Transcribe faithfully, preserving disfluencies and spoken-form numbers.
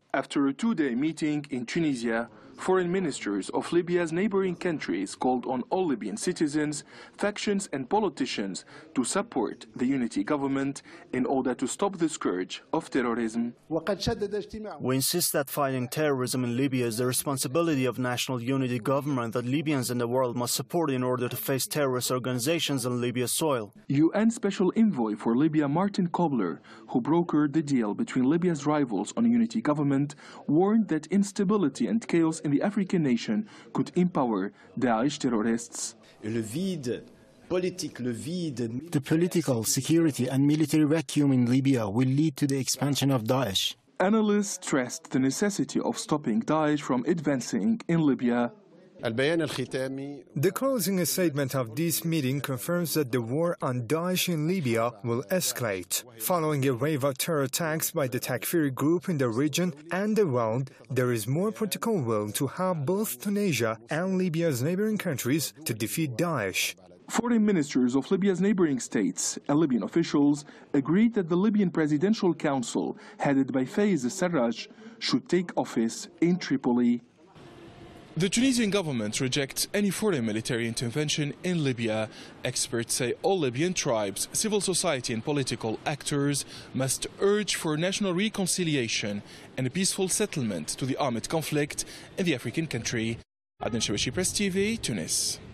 After a two-day meeting in Tunisia, foreign ministers of Libya's neighboring countries called on all Libyan citizens, factions and politicians to support the unity government in order to stop the scourge of terrorism. We insist that fighting terrorism in Libya is the responsibility of national unity government that Libyans and the world must support in order to face terrorist organizations on Libya's soil. U N Special Envoy for Libya Martin Kobler, who brokered the deal between Libya's rivals on a unity government, warned that instability and chaos in the African nation could empower Daesh terrorists. The political, security and military vacuum in Libya will lead to the expansion of Daesh. Analysts stressed the necessity of stopping Daesh from advancing in Libya. The closing statement of this meeting confirms that the war on Daesh in Libya will escalate. Following a wave of terror attacks by the Takfiri group in the region and the world, there is more political will to help both Tunisia and Libya's neighboring countries to defeat Daesh. Foreign ministers of Libya's neighboring states and Libyan officials agreed that the Libyan Presidential Council, headed by Fayez al-Sarraj, should take office in Tripoli. The Tunisian government rejects any foreign military intervention in Libya. Experts say all Libyan tribes, civil society and political actors must urge for national reconciliation and a peaceful settlement to the armed conflict in the African country. Adnan Shawishi, Press T V, Tunis.